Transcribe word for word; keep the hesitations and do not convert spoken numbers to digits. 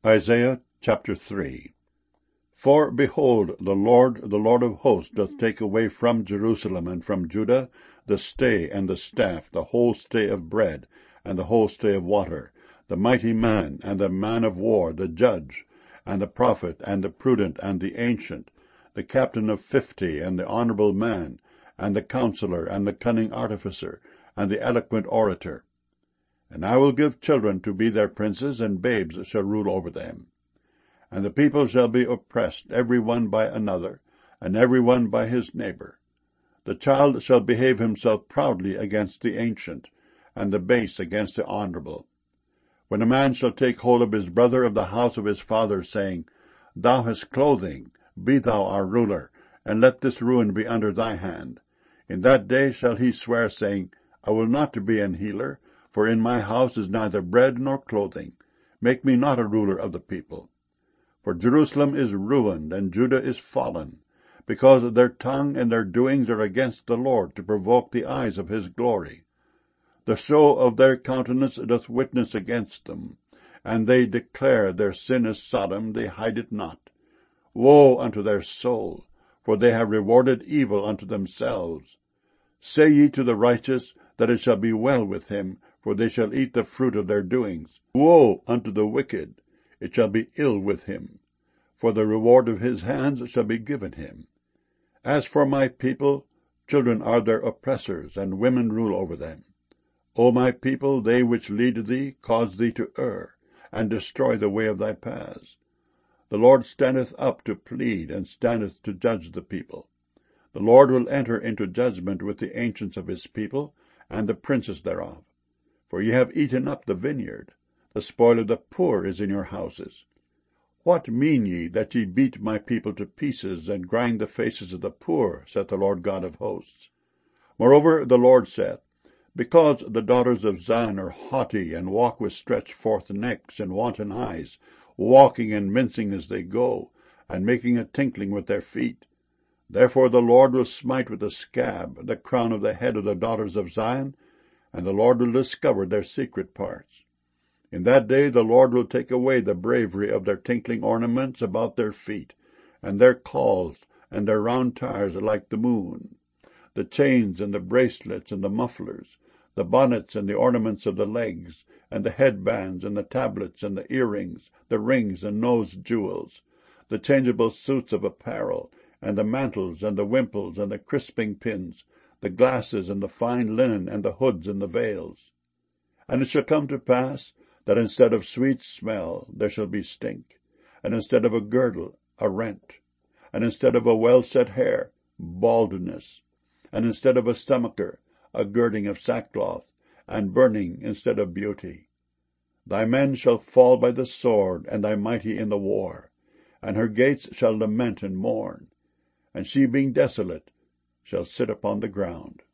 Isaiah chapter three. For, behold, the Lord, the Lord of hosts, doth take away from Jerusalem and from Judah the stay and the staff, the whole stay of bread, and the whole stay of water, the mighty man, and the man of war, the judge, and the prophet, and the prudent, and the ancient, the captain of fifty, and the honorable man, and the counselor, and the cunning artificer, and the eloquent orator. And I will give children to be their princes, and babes shall rule over them. And the people shall be oppressed, every one by another, and every one by his neighbor. The child shall behave himself proudly against the ancient, and the base against the honorable. When a man shall take hold of his brother of the house of his father, saying, Thou hast clothing, be thou our ruler, and let this ruin be under thy hand. In that day shall he swear, saying, I will not be an healer, for in my house is neither bread nor clothing. Make me not a ruler of the people. For Jerusalem is ruined, and Judah is fallen, because their tongue and their doings are against the Lord, to provoke the eyes of his glory. The show of their countenance doth witness against them, and they declare their sin is Sodom, they hide it not. Woe unto their soul, for they have rewarded evil unto themselves. Say ye to the righteous, that it shall be well with him, for they shall eat the fruit of their doings. Woe unto the wicked, it shall be ill with him, for the reward of his hands shall be given him. As for my people, children are their oppressors, and women rule over them. O my people, they which lead thee cause thee to err, and destroy the way of thy paths. The Lord standeth up to plead, and standeth to judge the people. The Lord will enter into judgment with the ancients of his people, and the princes thereof. For ye have eaten up the vineyard, the spoil of the poor is in your houses. What mean ye that ye beat my people to pieces, and grind the faces of the poor, saith the Lord God of hosts? Moreover the Lord saith, Because the daughters of Zion are haughty, and walk with stretched forth necks and wanton eyes, walking and mincing as they go, and making a tinkling with their feet. Therefore the Lord will smite with a scab the crown of the head of the daughters of Zion, and the Lord will discover their secret parts. In that day the Lord will take away the bravery of their tinkling ornaments about their feet, and their calls, and their round tires like the moon, the chains and the bracelets and the mufflers, the bonnets and the ornaments of the legs, and the headbands and the tablets and the earrings, the rings and nose jewels, the changeable suits of apparel, and the mantles and the wimples and the crisping pins, the glasses and the fine linen and the hoods and the veils. And it shall come to pass that instead of sweet smell there shall be stink, and instead of a girdle a rent, and instead of a well-set hair baldness, and instead of a stomacher a girding of sackcloth, and burning instead of beauty. Thy men shall fall by the sword, and thy mighty in the war, and her gates shall lament and mourn, and she being desolate shall sit upon the ground.